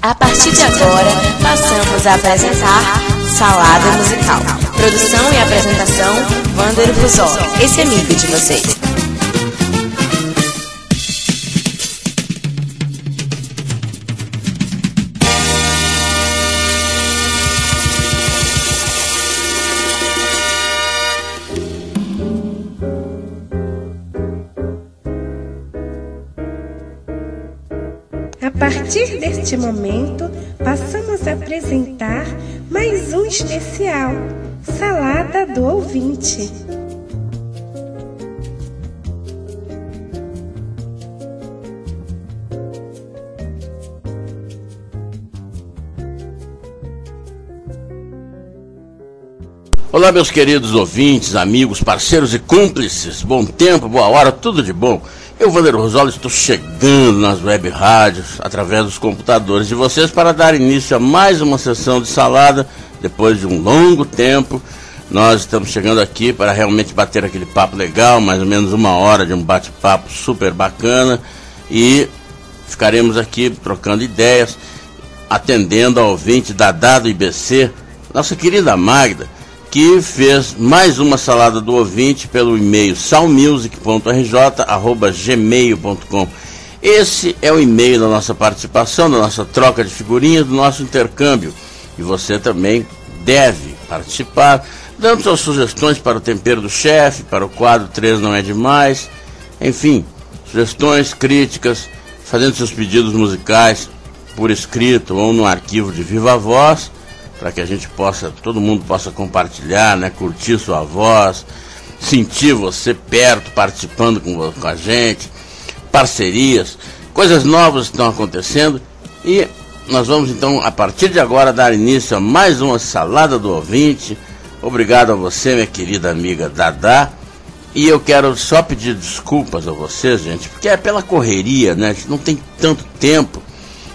A partir de agora, passamos a apresentar Salada Musical. Produção e apresentação, Wander Buzol. Esse é amigo de vocês. A partir deste momento, passamos a apresentar mais um especial, Salada do Ouvinte. Olá, meus queridos ouvintes, amigos, parceiros e cúmplices. Bom tempo, boa hora, tudo de bom. Eu, Wander Buzol, estou chegando nas web rádios, através dos computadores de vocês, para dar início a mais uma sessão de salada, depois de um longo tempo. Nós estamos chegando aqui para realmente bater aquele papo legal, mais ou menos uma hora de um bate-papo super bacana, e ficaremos aqui trocando ideias, atendendo ao ouvinte Dadá do IBC, nossa querida Magda, que fez mais uma salada do ouvinte pelo e-mail salmusic.rj@gmail.com. Esse é o e-mail da nossa participação, da nossa troca de figurinhas, do nosso intercâmbio. E você também deve participar, dando suas sugestões para o tempero do chefe, para o quadro 3 não é demais. Enfim, sugestões, críticas, fazendo seus pedidos musicais por escrito ou no arquivo de Viva Voz, para que a gente possa, todo mundo possa compartilhar, né, curtir sua voz, sentir você perto, participando com a gente, parcerias, coisas novas estão acontecendo, e nós vamos então, a partir de agora, dar início a mais uma salada do ouvinte. Obrigado a você, minha querida amiga Dadá, e eu quero só pedir desculpas a vocês, gente, porque é pela correria, né, a gente não tem tanto tempo.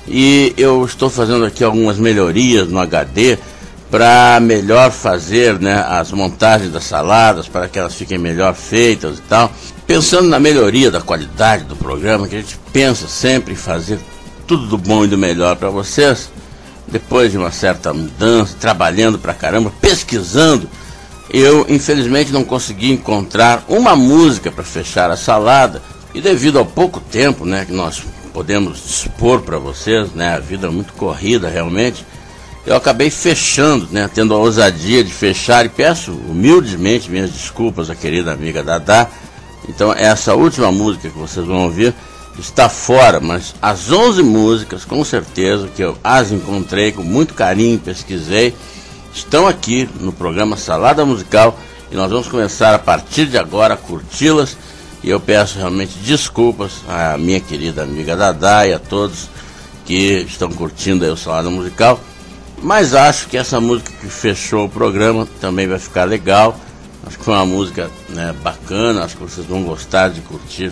E eu estou fazendo aqui algumas melhorias no HD para melhor fazer, né, as montagens das saladas, para que elas fiquem melhor feitas e tal. Pensando na melhoria da qualidade do programa, que a gente pensa sempre em fazer tudo do bom e do melhor para vocês, depois de uma certa mudança, trabalhando pra caramba, pesquisando, eu infelizmente não consegui encontrar uma música para fechar a salada, e devido ao pouco tempo, né, que nós podemos dispor para vocês, né, a vida é muito corrida realmente, eu acabei fechando, né, tendo a ousadia de fechar, e peço humildemente minhas desculpas à querida amiga Dadá. Então essa última música que vocês vão ouvir está fora, mas as 11 músicas, com certeza, que eu as encontrei com muito carinho, pesquisei, estão aqui no programa Salada Musical, e nós vamos começar a partir de agora a curti-las. E eu peço realmente desculpas à minha querida amiga Dadá e a todos que estão curtindo aí o Salada Musical. Mas acho que essa música que fechou o programa também vai ficar legal. Acho que foi uma música, né, bacana, acho que vocês vão gostar de curtir.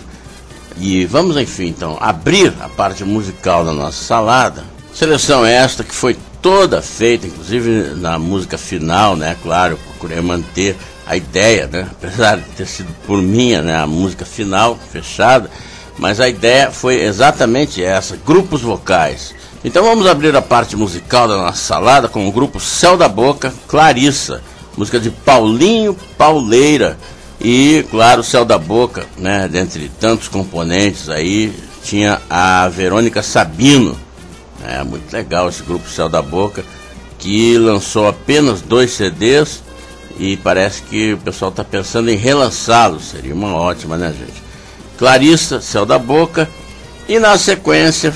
E vamos, enfim, então, abrir a parte musical da nossa salada. Seleção esta que foi toda feita, inclusive na música final, né, claro, eu procurei manter a ideia, né, apesar de ter sido por minha, né, a música final, fechada, mas a ideia foi exatamente essa, grupos vocais. Então vamos abrir a parte musical da nossa salada com o grupo Céu da Boca, Clarissa, música de Paulinho Pauleira. E, claro, Céu da Boca, né, dentre tantos componentes aí, tinha a Verônica Sabino. É muito legal esse grupo Céu da Boca, que lançou apenas 2 CDs, e parece que o pessoal está pensando em relançá-los. Seria uma ótima, né, gente? Clarissa, Céu da Boca. E na sequência,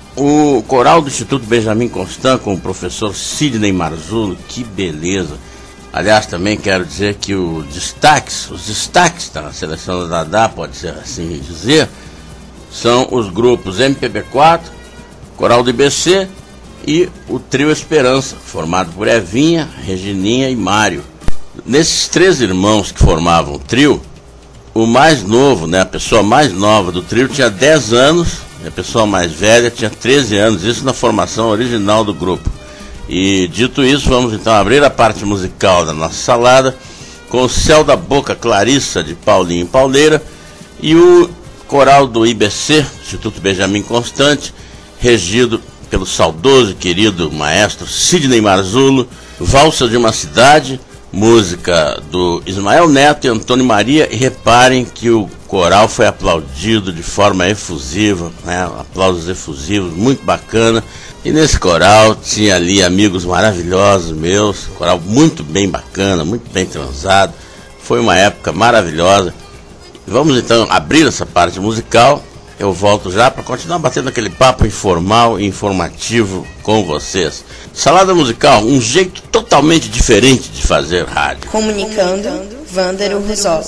o coral do Instituto Benjamin Constant com o professor Sidney Marzullo. Que beleza! Aliás, também quero dizer que os destaques da seleção da Dadá, pode ser assim dizer, são os grupos MPB4, Coral do IBC e o Trio Esperança, formado por Evinha, Regininha e Mário. Nesses 3 irmãos que formavam o trio, o mais novo, né, a pessoa mais nova do trio tinha 10 anos, e a pessoa mais velha tinha 13 anos, isso na formação original do grupo. E dito isso, vamos então abrir a parte musical da nossa salada com o Céu da Boca, Clarissa, de Paulinho Pauleira, e o coral do IBC, Instituto Benjamin Constant, regido pelo saudoso e querido maestro Sidney Marzullo, Valsa de uma Cidade, música do Ismael Neto e Antônio Maria, e reparem que o coral foi aplaudido de forma efusiva, né? Aplausos efusivos, muito bacana. E nesse coral tinha ali amigos maravilhosos meus, coral muito bem bacana, muito bem transado. Foi uma época maravilhosa. Vamos então abrir essa parte musical. Eu volto já para continuar batendo aquele papo informal e informativo com vocês. Salada musical, um jeito totalmente diferente de fazer rádio. Comunicando, Vândaro Rizzo.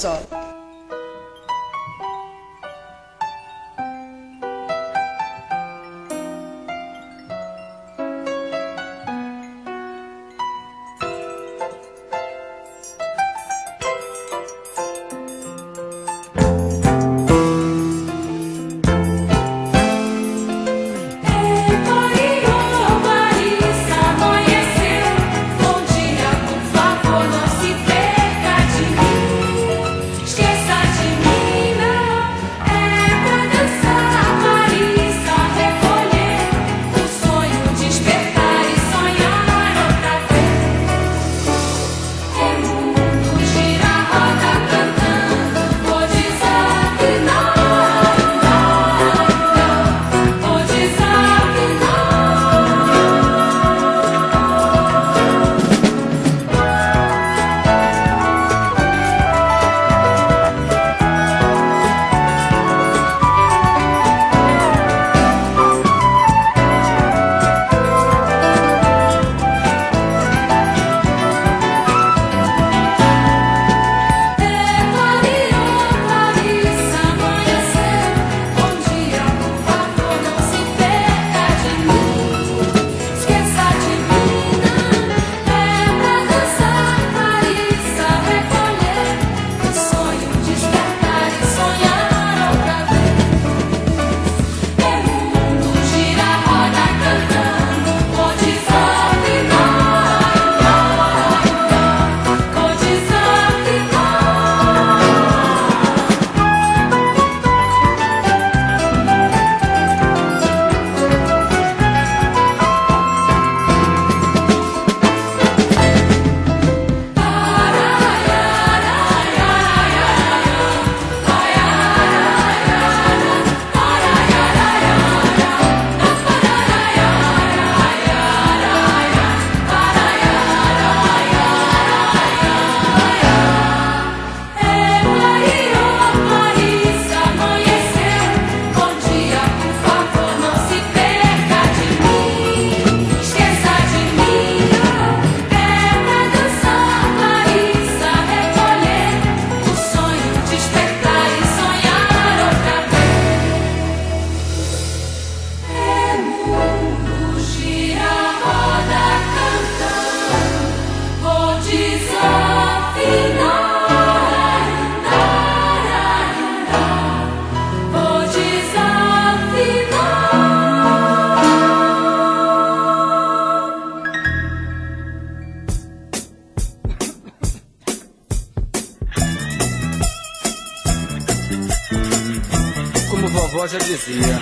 avó já dizia.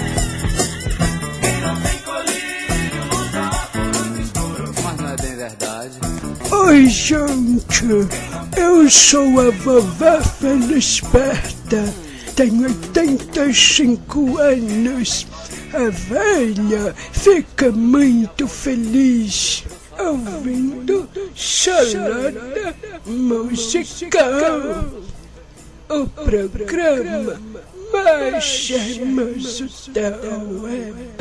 Mas não é bem verdade. Oi, gente, eu sou a vovó Felisberta, tenho 85 anos. A velha fica muito feliz ouvindo Salada Musical, o programa mais charmoso da web.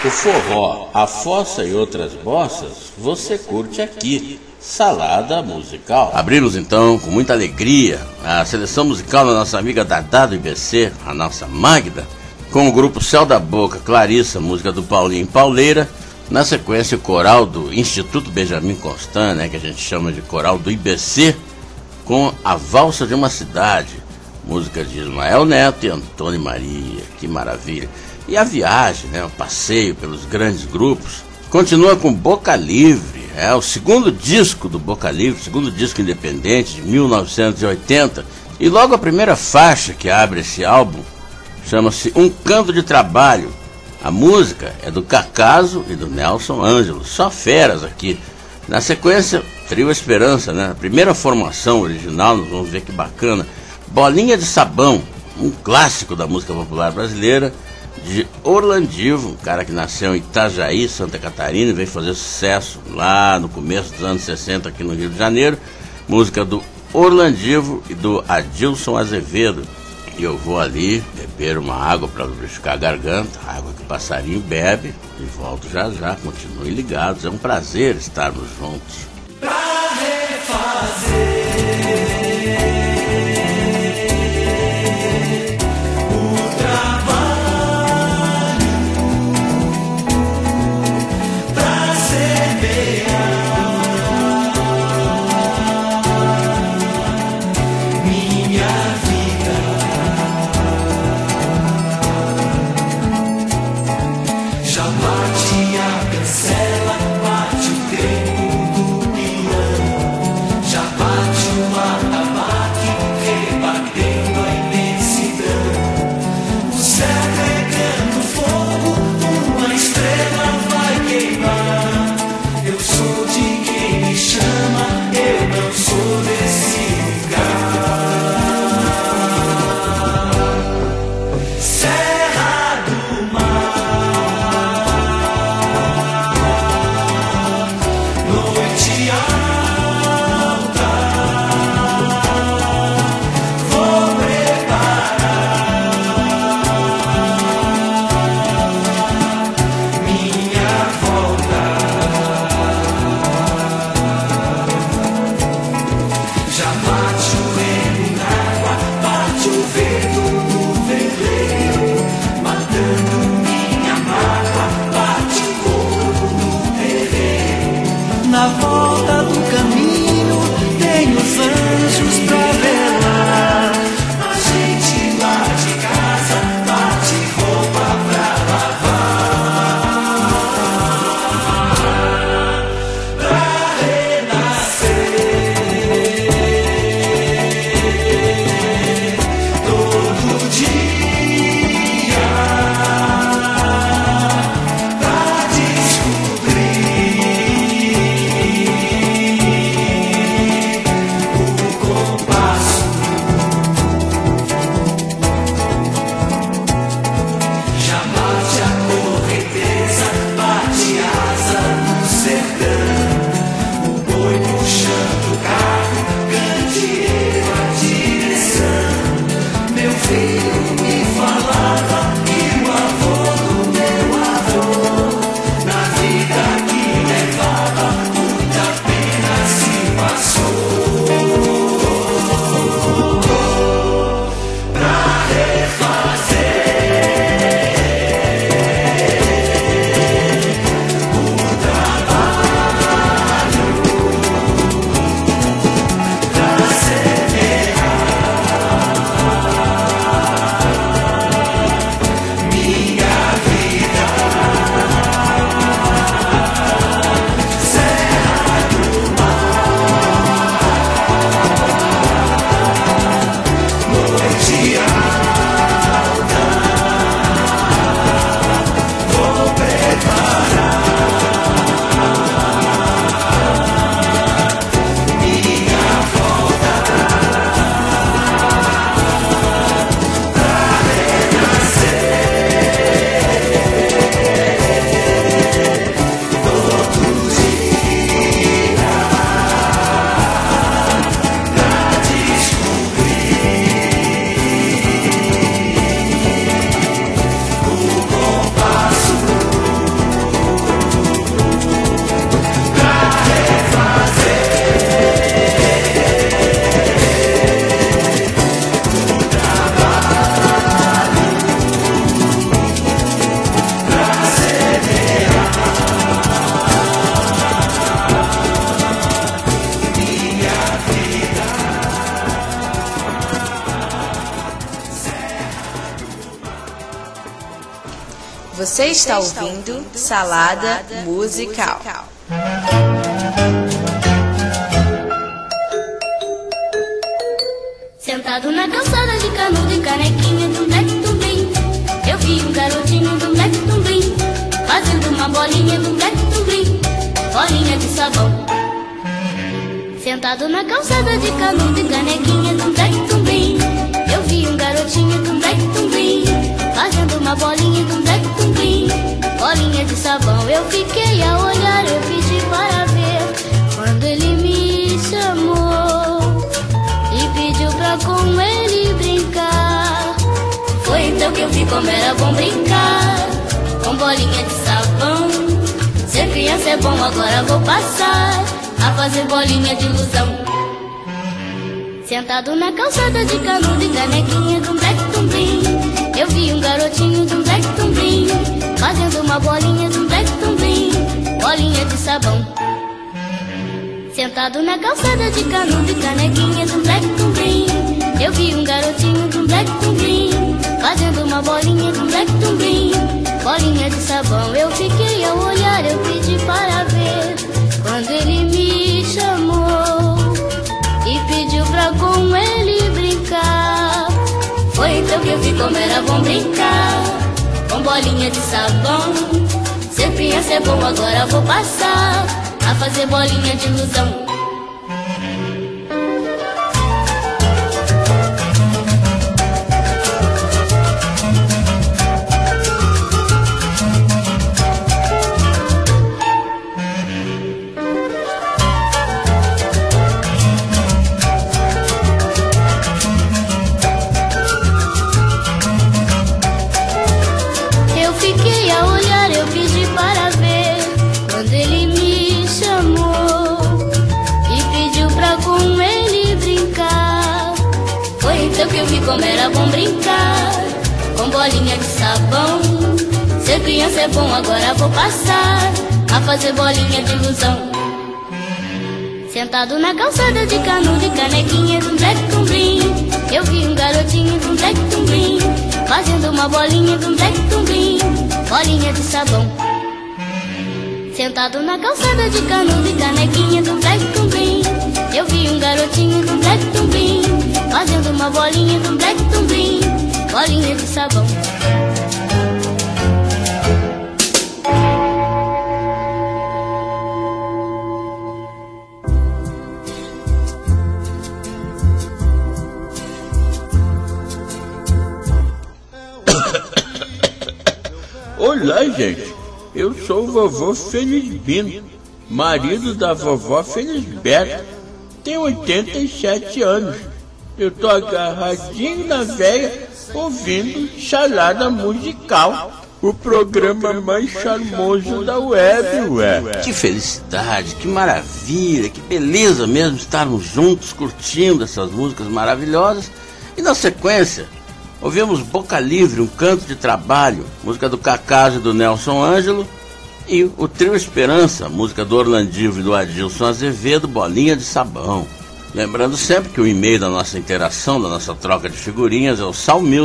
O forró, a fossa e outras bossas, você curte aqui. Salada Musical. Abrimos então com muita alegria a seleção musical da nossa amiga Dadá do IBC, a nossa Magda, com o grupo Céu da Boca, Clarissa, música do Paulinho Pauleira. Na sequência, o coral do Instituto Benjamin Constant, né, que a gente chama de coral do IBC, com A Valsa de uma Cidade, música de Ismael Neto e Antônio Maria. Que maravilha! E a viagem, né, o passeio pelos grandes grupos, continua com Boca Livre, o segundo disco do Boca Livre, segundo disco independente de 1980, e logo a primeira faixa que abre esse álbum chama-se Um Canto de Trabalho. A música é do Cacaso e do Nelson Ângelo, só feras aqui. Na sequência, Trio Esperança, né? A primeira formação original, nós vamos ver que bacana. Bolinha de Sabão, um clássico da música popular brasileira, de Orlandivo, um cara que nasceu em Itajaí, Santa Catarina, e veio fazer sucesso lá no começo dos anos 60 aqui no Rio de Janeiro. Música do Orlandivo e do Adilson Azevedo. E eu vou ali beber uma água para lubrificar a garganta, água que o passarinho bebe, e volto já já. Continuem ligados, é um prazer estarmos juntos. Pra refazer Você está ouvindo Salada Musical. Sentado na calçada de canudo e canequinha do Black Tumbim, eu vi um garotinho do Black Tumbim, fazendo uma bolinha do Black Tumbim, bolinha de sabão. Sentado na calçada de canudo e canequinha do Black Tumbim, eu vi um garotinho do Black Tumbim, fazendo uma bolinha do Black Tumbim, bolinha de sabão. Eu fiquei a olhar, eu pedi para ver, quando ele me chamou e pediu pra com ele brincar. Foi então que eu vi como era bom brincar com bolinha de sabão. Ser criança é bom, agora vou passar a fazer bolinha de ilusão. Sentado na calçada de canudo e canequinha do Black Tumbim, eu vi um garotinho do Black Tumbim, fazendo uma bolinha do Black Tumbim, bolinha de sabão. Sentado na calçada de canudo e canequinha do Black Tumbim, eu vi um garotinho do Black Tumbim, fazendo uma bolinha do Black Tumbim, bolinha de sabão. Eu fiquei a olhar, eu pedi para ver, quando ele me chamou e pediu pra com ele brincar. Foi então que eu vi como era bom brincar com bolinha de sabão. Ser criança é bom, agora vou passar a fazer bolinha de ilusão. Eu vi como era bom brincar com bolinha de sabão. Ser criança é bom, agora vou passar a fazer bolinha de ilusão. Sentado na calçada de canudo e canequinha do Black Tumbim, eu vi um garotinho do Black Tumbim, fazendo uma bolinha do Black Tumbim, bolinha de sabão. Sentado na calçada de canudo e canequinha do Black Tumbim, eu vi um garotinho do Black Tumbim, fazendo uma bolinha do Black Tumbim, bolinha de sabão. Olá, gente. Eu sou o vovô Felisbino, marido da vovó Felisberta. Tenho 87 anos. Eu tô agarradinho na véia, ouvindo Salada Musical, o programa mais charmoso da web, ué. Que felicidade, que maravilha, que beleza mesmo estarmos juntos curtindo essas músicas maravilhosas. E na sequência, ouvimos Boca Livre, um canto de trabalho, música do Cacaso e do Nelson Ângelo, e o Trio Esperança, música do Orlandivo e do Adilson Azevedo, Bolinha de Sabão. Lembrando sempre que o e-mail da nossa interação, da nossa troca de figurinhas é o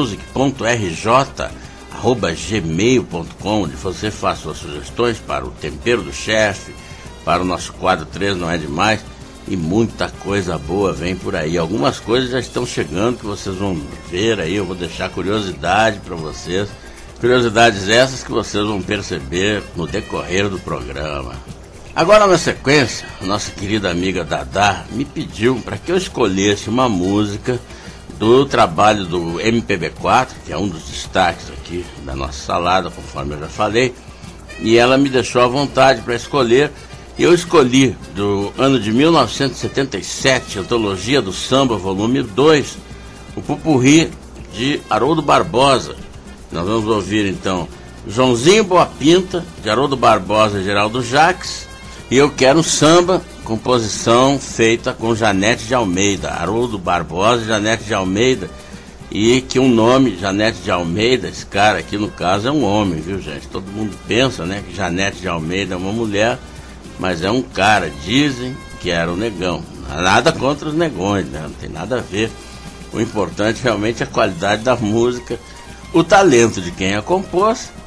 salmusic.rj@gmail.com, onde você faz suas sugestões para o Tempero do Chefe, para o nosso quadro 3 Não É Demais, e muita coisa boa vem por aí. Algumas coisas já estão chegando que vocês vão ver aí, eu vou deixar curiosidade para vocês. Curiosidades essas que vocês vão perceber no decorrer do programa. Agora, na sequência, a nossa querida amiga Dadá me pediu para que eu escolhesse uma música do trabalho do MPB4, que é um dos destaques aqui da nossa salada, conforme eu já falei, e ela me deixou à vontade para escolher. E eu escolhi, do ano de 1977, Antologia do Samba, volume 2, o Pupurri de Haroldo Barbosa. Nós vamos ouvir, então, Joãozinho Boa Pinta, de Haroldo Barbosa e Geraldo Jacques, e Eu Quero um Samba, composição feita com Janete de Almeida, Haroldo Barbosa e Janete de Almeida, e que um nome, Janete de Almeida, esse cara aqui no caso é um homem, viu, gente? Todo mundo pensa, né, que Janete de Almeida é uma mulher, mas é um cara, dizem que era um negão. Nada contra os negões, né? Não tem nada a ver. O importante realmente é a qualidade da música, o talento de quem a compôs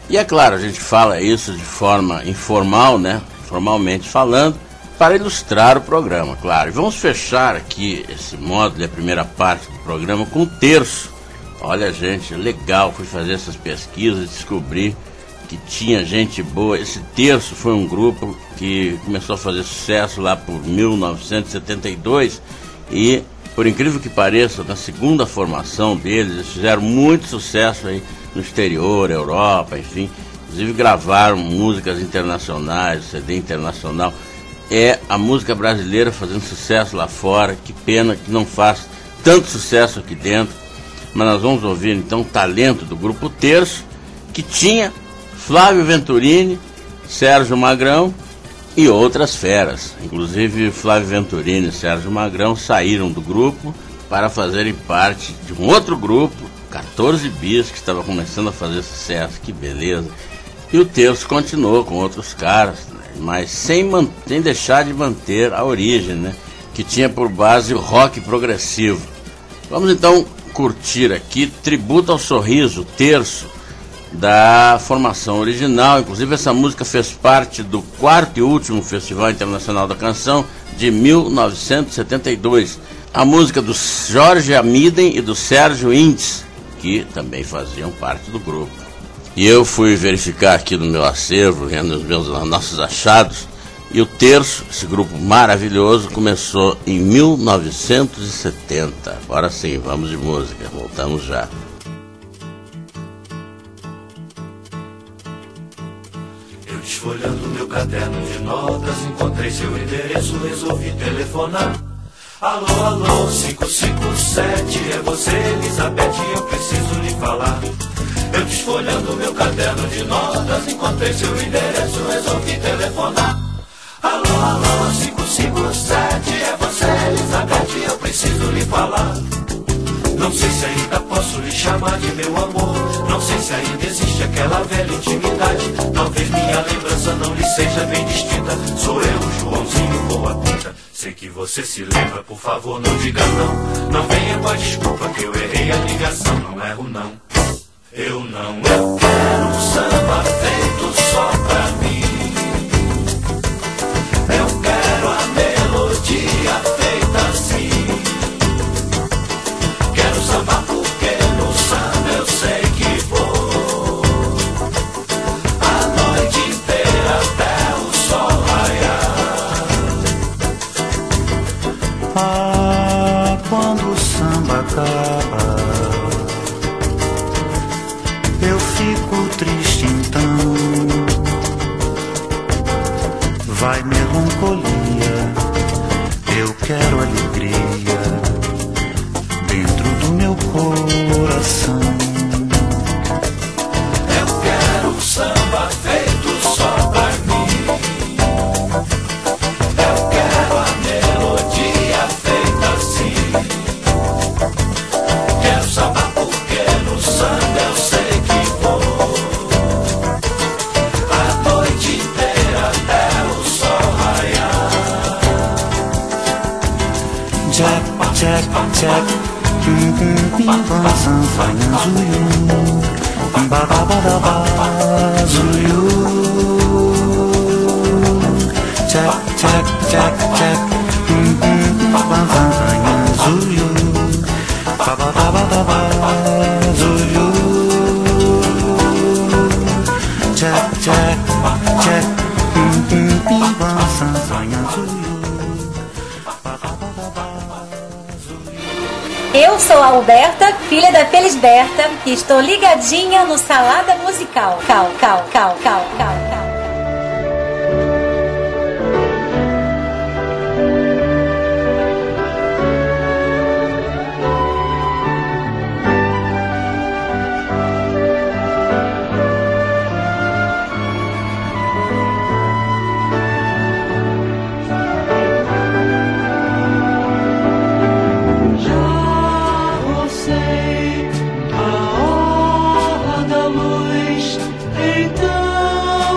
E é claro, a gente fala isso de forma informal, né? Formalmente falando, para ilustrar o programa, claro. E vamos fechar aqui esse módulo, a primeira parte do programa, com um terço. Olha, gente, legal, fui fazer essas pesquisas e descobri que tinha gente boa. Esse terço foi um grupo que começou a fazer sucesso lá por 1972 e, por incrível que pareça, na segunda formação deles, eles fizeram muito sucesso aí no exterior, Europa, enfim. Inclusive gravaram músicas internacionais, CD internacional. É a música brasileira fazendo sucesso lá fora. Que pena que não faz tanto sucesso aqui dentro. Mas nós vamos ouvir então o talento do Grupo Terço, que tinha Flávio Venturini, Sérgio Magrão e outras feras. Inclusive Flávio Venturini e Sérgio Magrão saíram do grupo para fazerem parte de um outro grupo, 14 Bis, que estava começando a fazer sucesso. Que beleza! E o Terço continuou com outros caras, né? Mas sem deixar de manter a origem, né? Que tinha por base o rock progressivo. Vamos então curtir aqui Tributo ao Sorriso, Terço, da formação original. Inclusive essa música fez parte do 4º e último Festival Internacional da Canção de 1972. A música do Jorge Amiden e do Sérgio Indes, que também faziam parte do grupo. E eu fui verificar aqui no meu acervo, vendo os nossos achados, e o Terço, esse grupo maravilhoso, começou em 1970. Agora sim, vamos de música, voltamos já. Eu desfolhando meu caderno de notas, encontrei seu endereço, resolvi telefonar. Alô, alô, 557, é você, Elizabeth, eu preciso lhe falar. Eu desfolhando meu caderno de notas, encontrei seu endereço, resolvi telefonar. Alô, alô, 557, é você, Elizabeth, eu preciso lhe falar. Não sei se ainda posso lhe chamar de meu amor, não sei se ainda existe aquela velha intimidade. Talvez minha lembrança não lhe seja bem distinta. Sou eu, Joãozinho Boa Pinta. Sei que você se lembra, por favor não diga não. Não venha com a desculpa que eu errei a ligação. Não erro não, eu quero um samba feito só pra mim. Eu quero a melodia feita assim. Quero samba porque no samba eu sei que vou a noite inteira até o sol raiar. Ah, quando o samba acaba, eu fico triste então. Vai melancolia, eu quero alegria dentro do meu coração. Eu quero um samba feito só pra mim. Eu quero a melodia feita assim. Quero samba porque no samba eu sei que vou a noite inteira até o sol raiar. Jack, Jack, Jack, bim bam sam fanha zuyu, ba ba ba da ba zuyu. Jack, Jack, Jack, Jack, bam sam fanha zuyu, ba ba ba da ba zuyu. Jack, Jack, Jack, bim bam sam fanha zuyu. Eu sou a Alberta, filha da Felisberta, e estou ligadinha no Salada Musical. Cal. A hora da luz, então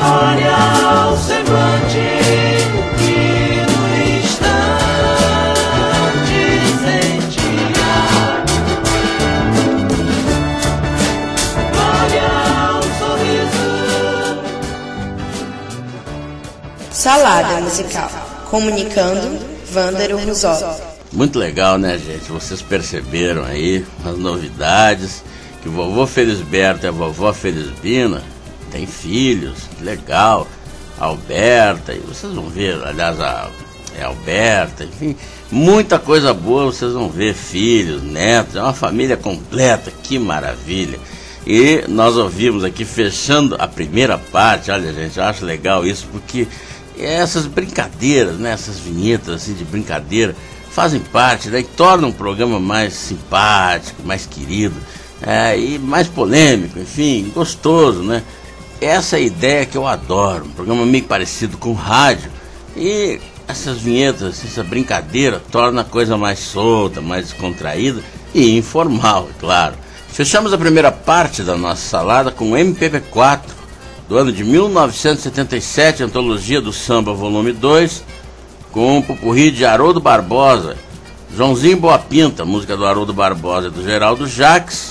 Olha o semblante que no instante sentia. Olha o sorriso. Salada musical. Comunicando, Vândaro Ruzó. Muito legal, né, gente? Vocês perceberam aí as novidades, que o vovô Felisberto e a vovó Felisbina têm filhos, que legal. A Alberta, e vocês vão ver, aliás, a Alberta, enfim, muita coisa boa, vocês vão ver, filhos, netos, é uma família completa, que maravilha. E nós ouvimos aqui, fechando a primeira parte, olha, gente, eu acho legal isso, porque essas brincadeiras, né, essas vinhetas assim de brincadeira, fazem parte, né, e tornam um programa mais simpático, mais querido, e mais polêmico, enfim, gostoso, né? Essa é a ideia que eu adoro, um programa meio parecido com rádio, e essas vinhetas, essa brincadeira torna a coisa mais solta, mais descontraída e informal, é claro. Fechamos a primeira parte da nossa salada com o MPB4, do ano de 1977, Antologia do Samba, volume 2, com o pupurri de Haroldo Barbosa, Joãozinho Boa Pinta, música do Haroldo Barbosa e do Geraldo Jacques,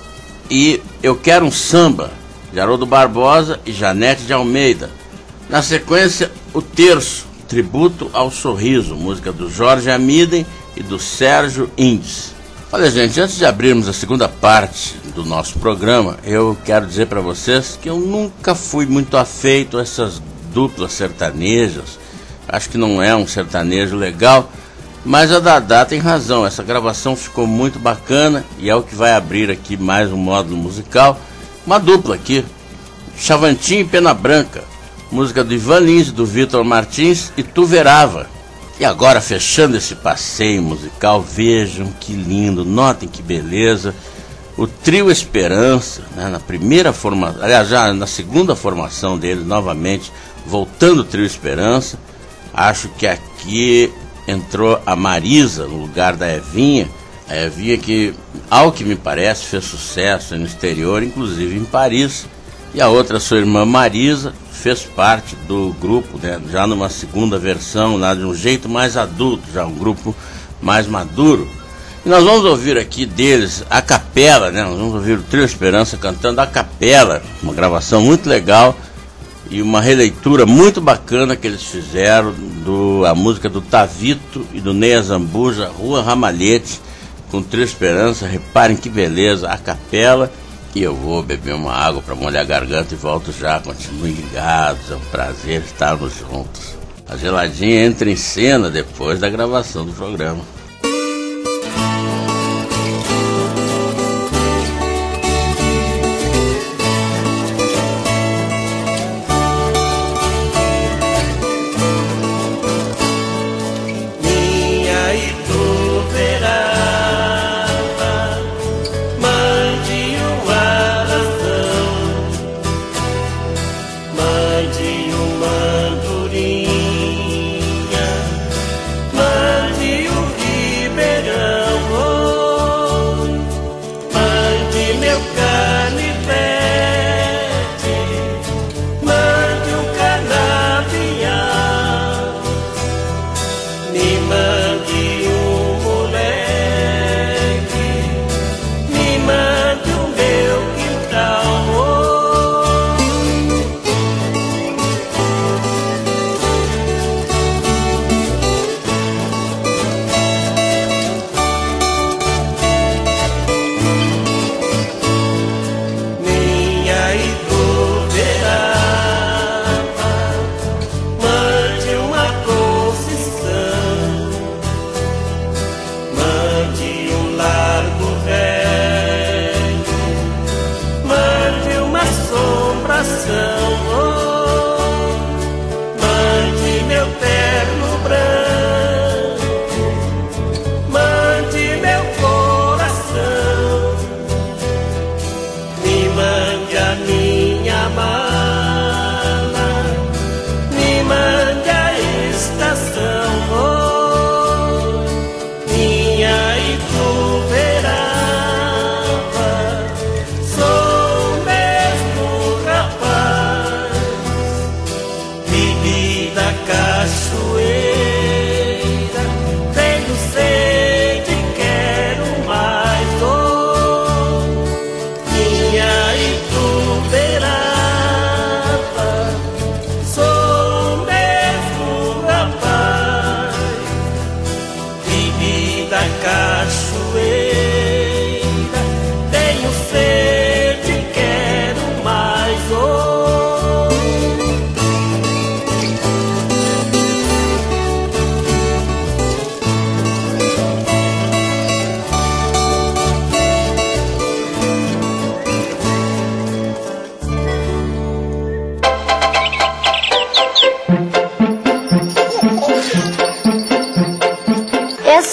e Eu Quero um Samba, de Haroldo Barbosa e Janete de Almeida. Na sequência, o terço, Tributo ao Sorriso, música do Jorge Amiden e do Sérgio Indes. Olha, gente, antes de abrirmos a segunda parte do nosso programa, eu quero dizer para vocês que eu nunca fui muito afeito a essas duplas sertanejas. Acho que não é um sertanejo legal, mas a Dadá tem razão, essa gravação ficou muito bacana e é o que vai abrir aqui mais um módulo musical. Uma dupla aqui, Chavantin e Pena Branca, música do Ivan Lins, do Vitor Martins e Tu Verava. E agora, fechando esse passeio musical, vejam que lindo, notem que beleza, o Trio Esperança, né, na primeira formação, aliás, já na segunda formação deles, novamente, voltando o Trio Esperança. Acho que aqui entrou a Marisa no lugar da Evinha. A Evinha que, ao que me parece, fez sucesso no exterior, inclusive em Paris. E a outra, sua irmã Marisa, fez parte do grupo, né, já numa segunda versão, lá de um jeito mais adulto, já um grupo mais maduro. E nós vamos ouvir aqui deles a capela, né, nós vamos ouvir o Trio Esperança cantando a capela, uma gravação muito legal e uma releitura muito bacana que eles fizeram a música do Tavito e do Ney Zambuja, Rua Ramalhete, com Trio Esperança. Reparem que beleza, a capela. E eu vou beber uma água para molhar a garganta e volto já. Continuem ligados, é um prazer estarmos juntos. A geladinha entra em cena depois da gravação do programa.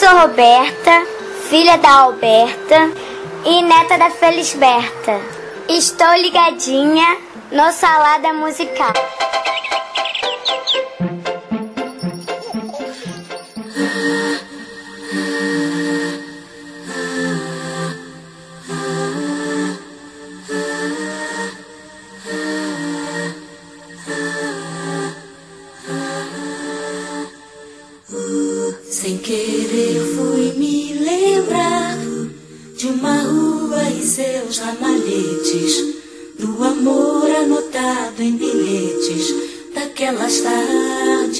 sou Roberta, filha da Alberta e neta da Felisberta. Estou ligadinha no Salada Musical. Sem querer fui me lembrar de uma rua e seus ramalhetes, do amor anotado em bilhetes daquelas tardes.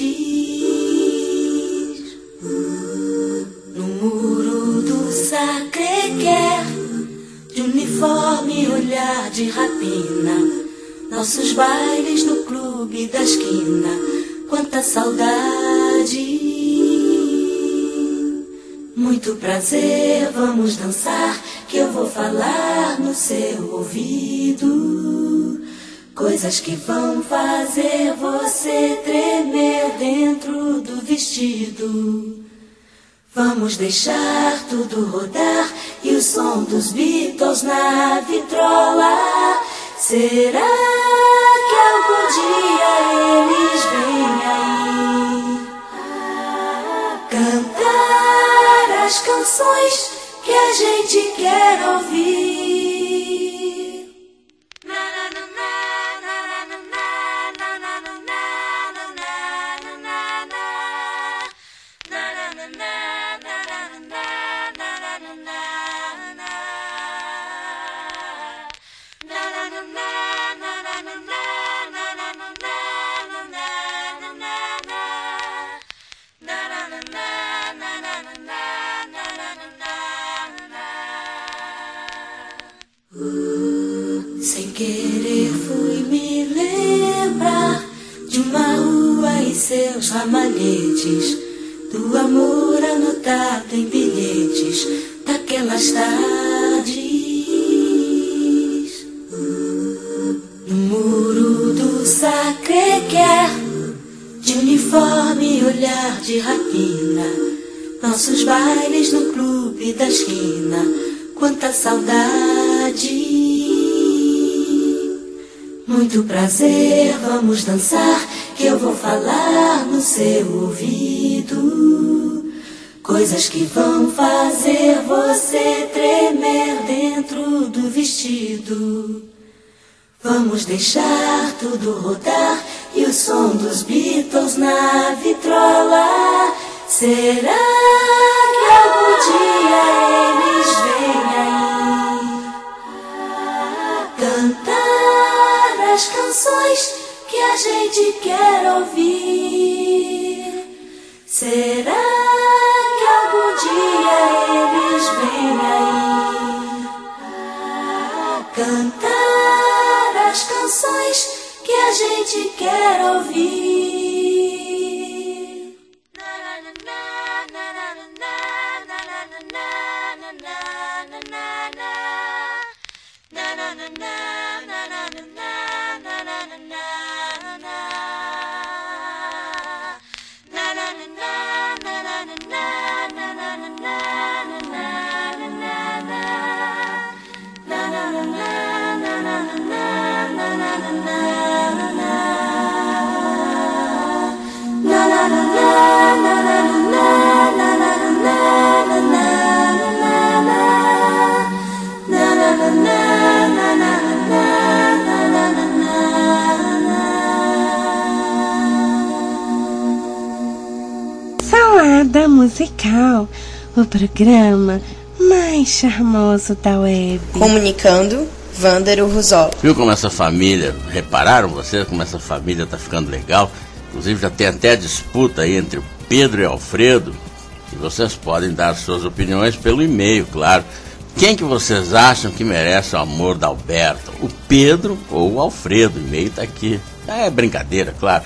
No muro do Sacré-Cœur, de uniforme olhar de rapina, nossos bailes no clube da esquina, quanta saudade. Muito prazer, vamos dançar, que eu vou falar no seu ouvido coisas que vão fazer você tremer dentro do vestido. Vamos deixar tudo rodar e o som dos Beatles na vitrola. Será que algum dia eles vêm aí cantar as canções que a gente quer ouvir? Sem querer fui me lembrar de uma rua e seus ramalhetes, do amor anotado em bilhetes daquelas tardes. No muro do Sacré-Cœur, de uniforme olhar de rapina, nossos bailes no clube da esquina, quanta saudade. Muito prazer, vamos dançar, que eu vou falar no seu ouvido coisas que vão fazer você tremer dentro do vestido. Vamos deixar tudo rodar e o som dos Beatles na vitrola. Será que algum dia eles vêm aí cantar as canções que a gente quer ouvir? Será que algum dia eles vêm aí cantar as canções que a gente quer ouvir? Salada Musical, o programa mais charmoso da web. Comunicando, Vândaro Ruzol. Viu como essa família, repararam vocês como essa família tá ficando legal? Inclusive já tem até a disputa aí entre o Pedro e o Alfredo. E vocês podem dar suas opiniões pelo e-mail, claro. Quem que vocês acham que merece o amor da Alberta? O Pedro ou o Alfredo? O e-mail tá aqui. É brincadeira, claro.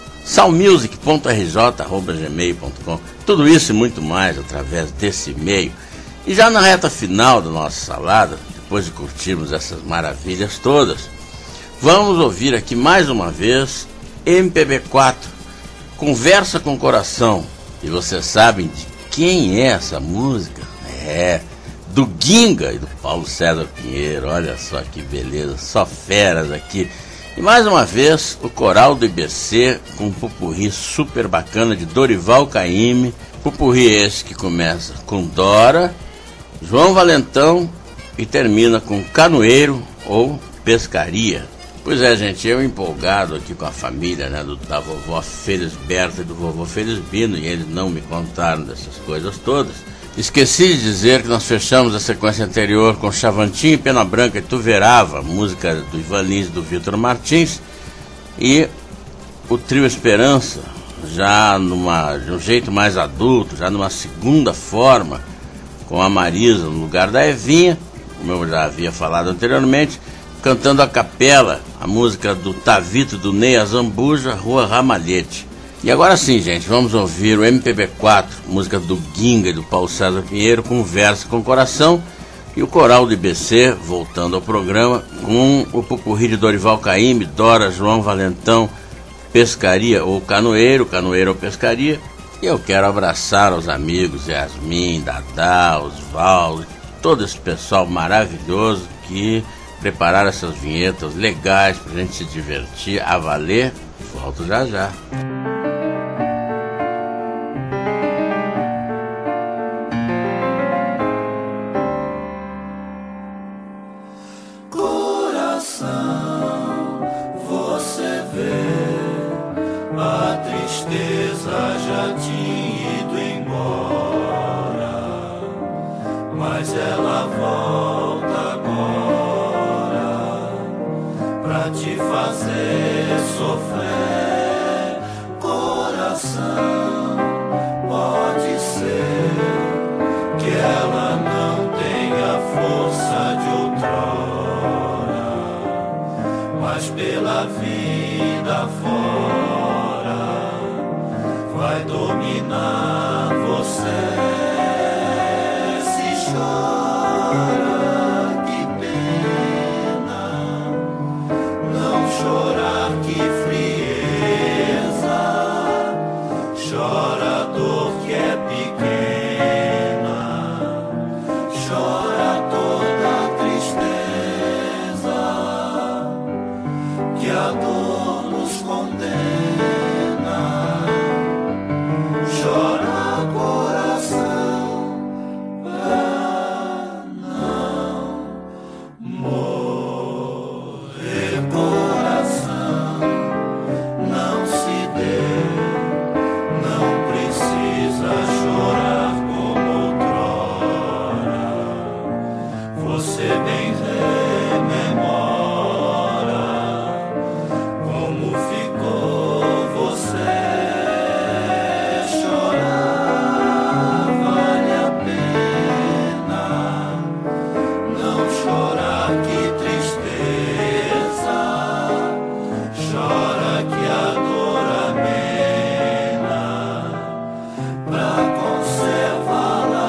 salmusic.rj@gmail.com. Tudo isso e muito mais através desse e-mail. E já na reta final da nossa salada, depois de curtirmos essas maravilhas todas, vamos ouvir aqui mais uma vez MPB4, Conversa com o Coração. E vocês sabem de quem é essa música? É do Ginga e do Paulo César Pinheiro. Olha só que beleza, só feras aqui. E mais uma vez, o coral do IBC com um pupurri super bacana de Dorival Caymmi. Pupurri esse que começa com Dora, João Valentão e termina com Canoeiro ou Pescaria. Pois é, gente, eu empolgado aqui com a família, né, da vovó Felisberta e do vovô Felisbino, e eles não me contaram dessas coisas todas. Esqueci de dizer que nós fechamos a sequência anterior com Chavantinho e Pena Branca e Tu Verava, música do Ivan Lins e do Vitor Martins, e o Trio Esperança, já de um jeito mais adulto, já numa segunda forma, com a Marisa no lugar da Evinha, como eu já havia falado anteriormente, cantando a capela, a música do Tavito do Ney Azambuja, Rua Ramalhete. E agora sim, gente, vamos ouvir o MPB4, música do Ginga e do Paulo César Pinheiro, com Verso com Coração, e o coral do IBC, voltando ao programa, com o pupurri de Dorival Caymmi, Dora, João Valentão, Pescaria ou Canoeiro, Canoeiro ou Pescaria. E eu quero abraçar os amigos Yasmin, Dadá, Osvaldo, todo esse pessoal maravilhoso que prepararam essas vinhetas legais pra gente se divertir, a valer. Volto já já. Coração, você vê, a tristeza já tinha ido embora, mas ela volta agora pra te fazer sofrer. Coração, pode ser que ela não tenha força de outrora, mas pela vida fora vai dominar você. Se chora, que pena, não chorar, que frieza, chora a dor que é pequena, chora toda a tristeza, que a dor nos condena. Chora, coração, pra não morrer. Coração, não se dê, não precisa chorar como outrora. Você bem rememora como ficou você. Chorar vale a pena, não chorar, que tristeza, chora que a dor amena, pra conservá-la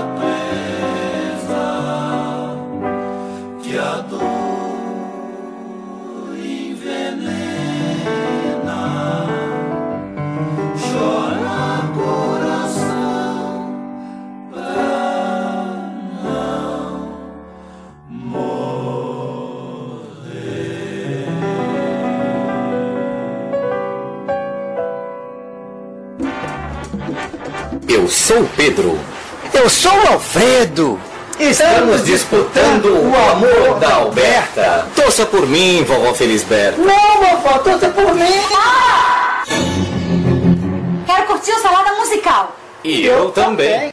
presa, que a dor envenena. Chora, coração, pra não morrer. Eu sou o Pedro. Eu sou o Alfredo. Estamos disputando o amor da Alberta. Torça por mim, vovó Felisberta. Não, vovó, torça por mim. Quero curtir o Salada Musical. E eu também.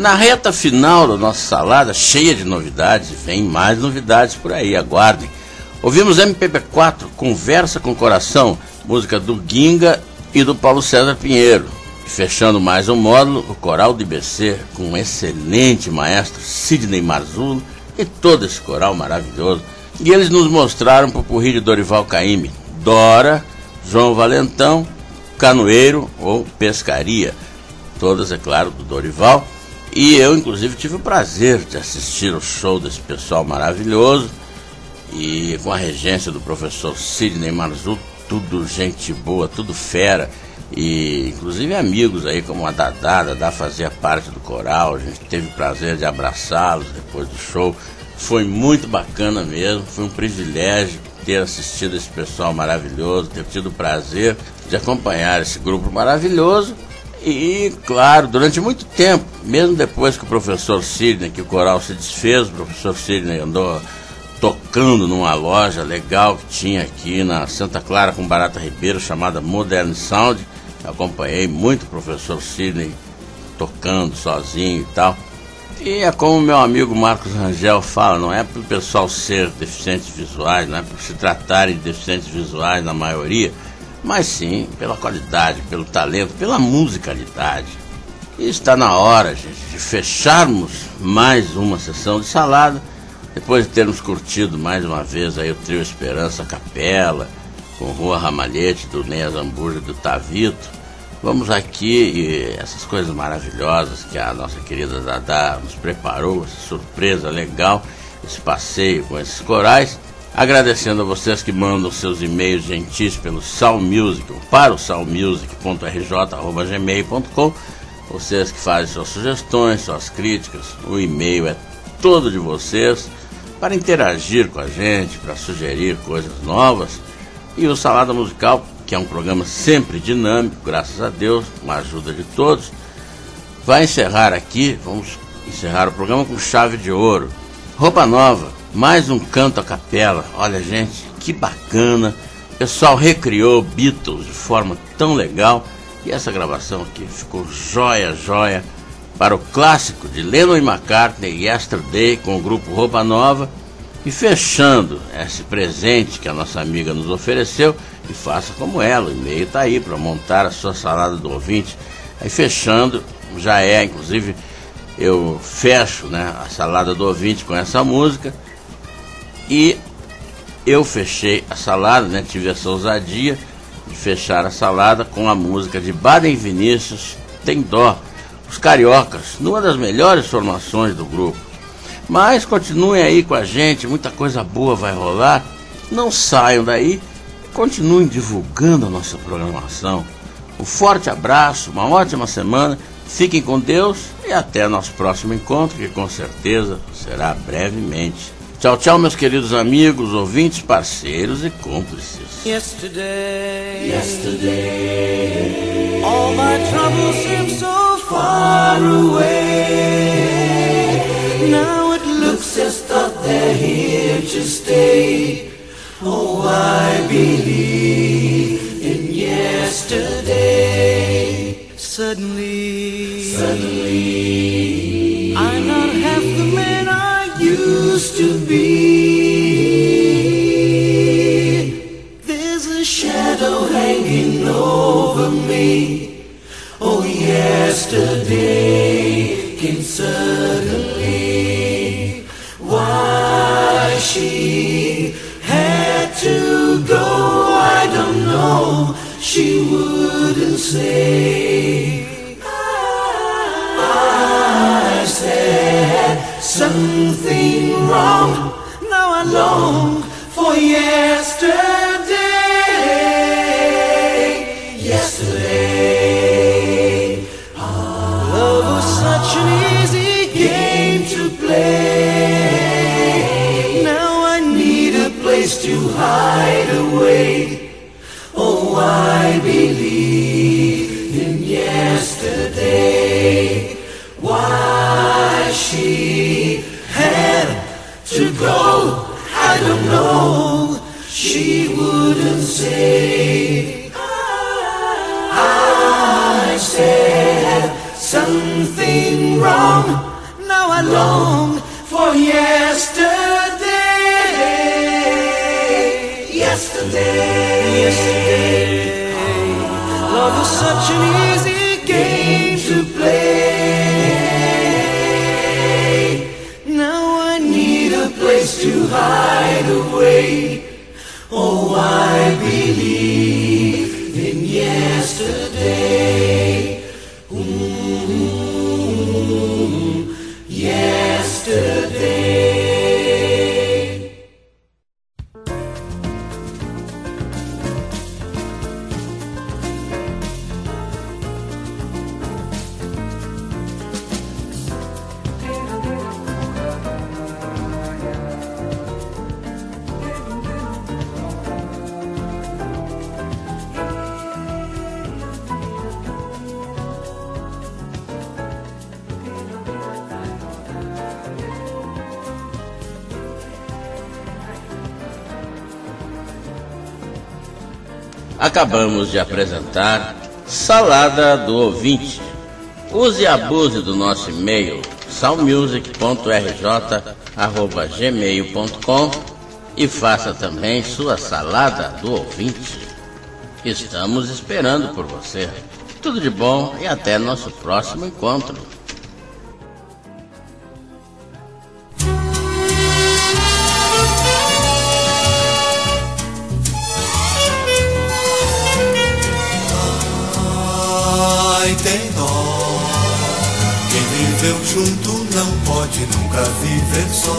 Na reta final da nossa salada, cheia de novidades, vem mais novidades por aí, aguardem. Ouvimos MPB4, Conversa com Coração, música do Ginga e do Paulo César Pinheiro. E fechando mais um módulo, o Coral do IBC, com um excelente maestro, Sidney Marzullo, e todo esse coral maravilhoso. E eles nos mostraram o popurrí de Dorival Caymmi, Dora, João Valentão, Canoeiro ou Pescaria. Todas, é claro, do Dorival. E eu, inclusive, tive o prazer de assistir ao show desse pessoal maravilhoso. E com a regência do professor Sidney Marzullo, tudo gente boa, tudo fera. E inclusive amigos aí como a Dadá fazia parte do coral. A gente teve o prazer de abraçá-los depois do show. Foi muito bacana mesmo, foi um privilégio ter assistido esse pessoal maravilhoso, ter tido o prazer de acompanhar esse grupo maravilhoso. E, claro, durante muito tempo, mesmo depois que o professor Sidney, que o coral se desfez, o professor Sidney andou tocando numa loja legal que tinha aqui na Santa Clara com Barata Ribeiro, chamada Modern Sound. Eu acompanhei muito o professor Sidney tocando sozinho e tal. E é como meu amigo Marcos Rangel fala, não é para o pessoal ser deficientes visuais, não é por se tratarem de deficientes visuais na maioria, mas sim pela qualidade, pelo talento, pela musicalidade. E está na hora, gente, de fecharmos mais uma sessão de salada, depois de termos curtido mais uma vez aí o trio Esperança a capela, com Rua Ramalhete, do Ney Zambuja e do Tavito. Vamos aqui e essas coisas maravilhosas que a nossa querida Dadá nos preparou, essa surpresa legal, esse passeio com esses corais. Agradecendo a vocês que mandam seus e-mails gentis pelo salmusic, para o salmusic.rj@gmail.com. Vocês que fazem suas sugestões, suas críticas, o e-mail é todo de vocês, para interagir com a gente, para sugerir coisas novas. E o Salada Musical, que é um programa sempre dinâmico, graças a Deus, com a ajuda de todos, vai encerrar aqui, vamos encerrar o programa com chave de ouro. Roupa Nova, mais um canto a capela. Olha, gente, que bacana. O pessoal recriou Beatles de forma tão legal. E essa gravação aqui ficou joia para o clássico de Lennon e McCartney, Yesterday, com o grupo Roupa Nova. E fechando esse presente que a nossa amiga nos ofereceu, e faça como ela, o e-mail está aí para montar a sua salada do ouvinte. Aí fechando, já é, inclusive, eu fecho, né, a salada do ouvinte com essa música. E eu fechei a salada, né, tive essa ousadia de fechar a salada com a música de Baden Vinícius, Tem Dó, os Cariocas, numa das melhores formações do grupo. Mas continuem aí com a gente, muita coisa boa vai rolar. Não saiam daí, continuem divulgando a nossa programação. Um forte abraço, uma ótima semana, fiquem com Deus e até nosso próximo encontro, que com certeza será brevemente. Tchau, tchau, meus queridos amigos, ouvintes, parceiros e cúmplices. Yesterday, all my troubles seem so far away. Now it looks as though they're here to stay. Oh, I believe in yesterday. Suddenly, I'm not half the man I used to be. There's a shadow hanging over me. Oh, yesterday came suddenly. Why she had to go, I don't know. She wouldn't say. I said something wrong. Now I long for yesterday. Yesterday, love was such an easy game to play. Now I need a place to hide away. Oh, I believe in yesterday. Why she had to go, I don't know. She wouldn't say. I said something wrong. Now I long for yesterday. Yesterday. Love is such an easy game to play. Now I need a place to hide away. Oh, I believe in yesterday. Yesterday. Acabamos de apresentar Salada do Ouvinte. Use e abuse do nosso e-mail salmusic.rj@gmail.com e faça também sua Salada do Ouvinte. Estamos esperando por você. Tudo de bom e até nosso próximo encontro. Tem dó. Quem viveu junto não pode nunca viver só.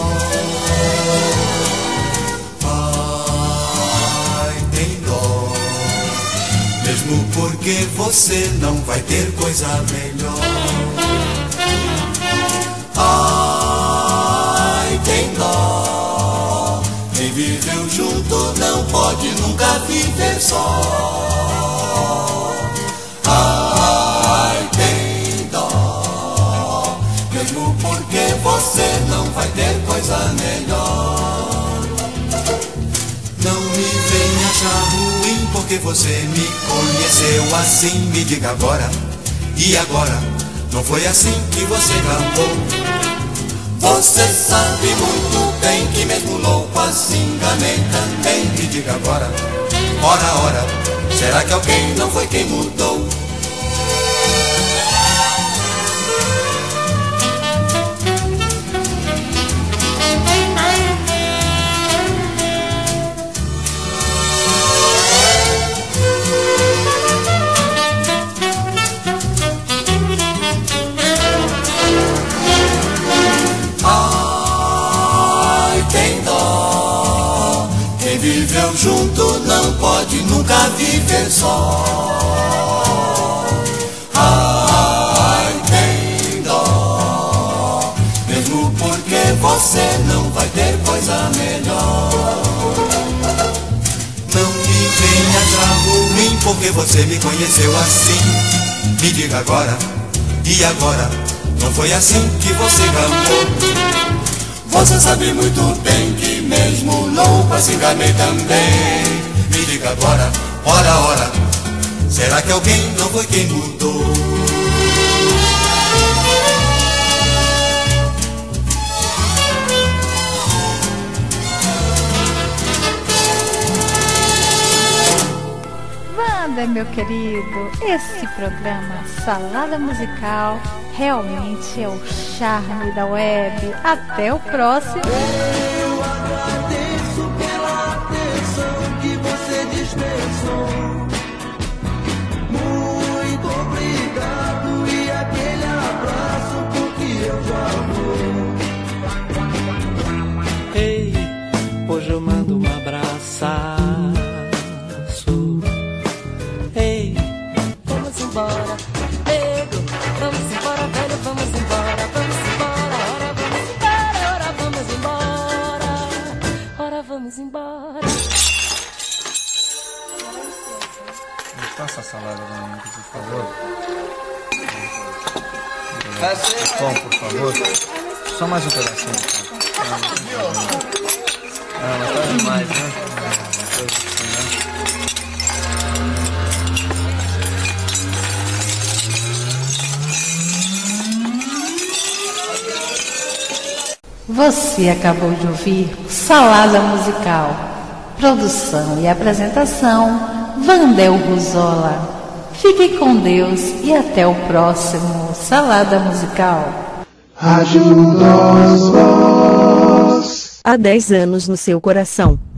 Ai, tem dó. Mesmo porque você não vai ter coisa melhor. Ai, tem dó. Quem viveu junto não pode nunca viver só. Você não vai ter coisa melhor. Não me venha achar ruim porque você me conheceu assim. Me diga agora, e agora? Não foi assim que você cantou? Você sabe muito bem que mesmo louco assim enganei também. Me diga agora, ora, será que alguém não foi quem mudou? Viveu junto não pode nunca viver só. Ai, tem dó. Mesmo porque você não vai ter coisa melhor. Não me venha achar ruim porque você me conheceu assim. Me diga agora, e agora? Não foi assim que você cantou? Você sabe muito bem que mesmo louco assim enganei também. Me diga agora, ora, será que alguém não foi quem mudou? Wanda, meu querido, esse programa Salada Musical realmente é o charme da web. Até o próximo. Eu agradeço pela atenção que você dispensou. Muito obrigado e aquele abraço porque eu já vou. Ei, hoje eu mando um abraço. Ei, vamos embora. Vamos embora, velho, vamos embora, vamos embora, ora vamos embora, ora vamos embora. Me passa a salada da minha, por favor. Bom, por favor. Só mais um pedacinho. Ah, mas tá demais, né? Você acabou de ouvir Salada Musical. Produção e apresentação, Vandel Ruzola. Fique com Deus e até o próximo Salada Musical. Rádio Nós Voz. Há 10 anos no seu coração.